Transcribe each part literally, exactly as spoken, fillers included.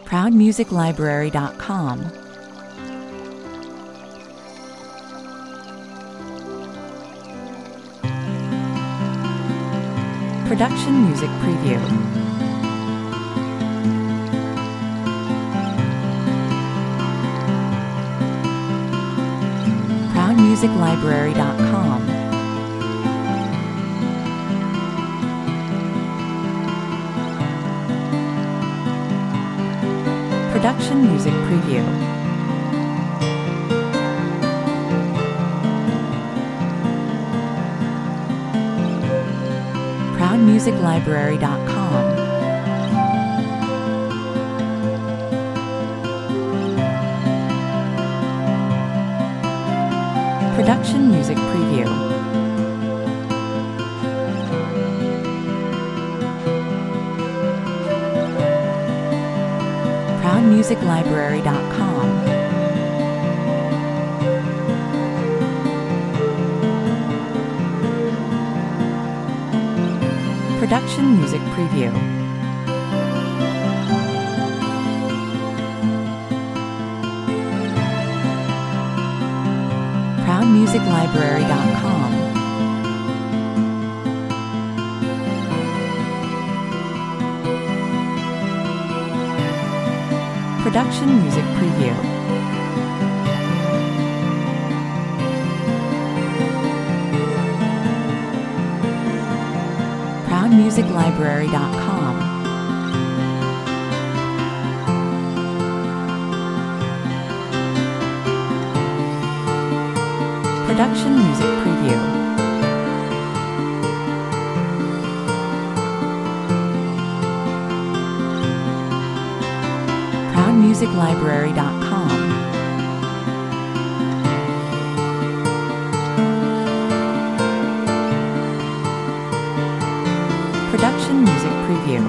proud music library dot com, Production Music Preview, proud music library dot com, Production Music Preview, proud music library dot com, Production Music Preview, proud music library dot com, Production Music Preview, proud music library dot com, Production Music Preview, proud music library dot com, Production Music Preview, proud music library dot com, Production Music Preview,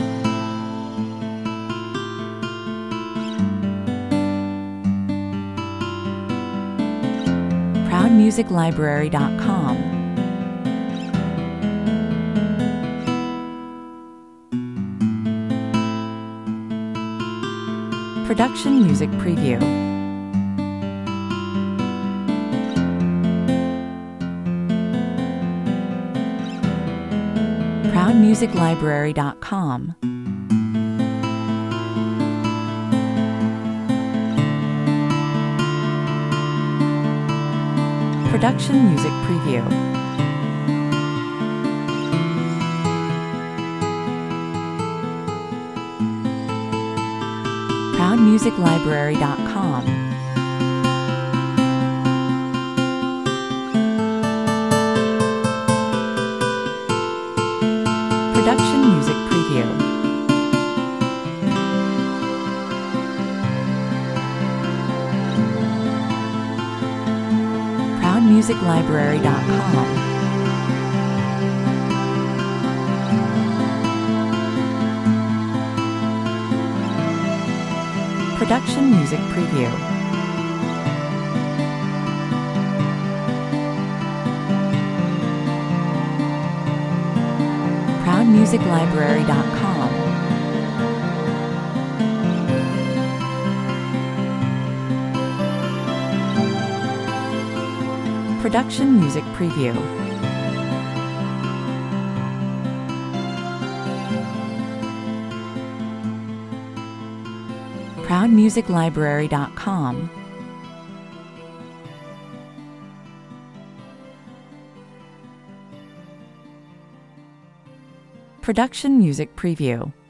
proud music library dot com, Production Music Preview, proud music library dot com, Production Music Preview, proud music library dot com, Production Music Preview, proud music library dot com, Production Music Preview, proud music library dot com, Production Music Preview, proud music library dot com, Production Music Preview.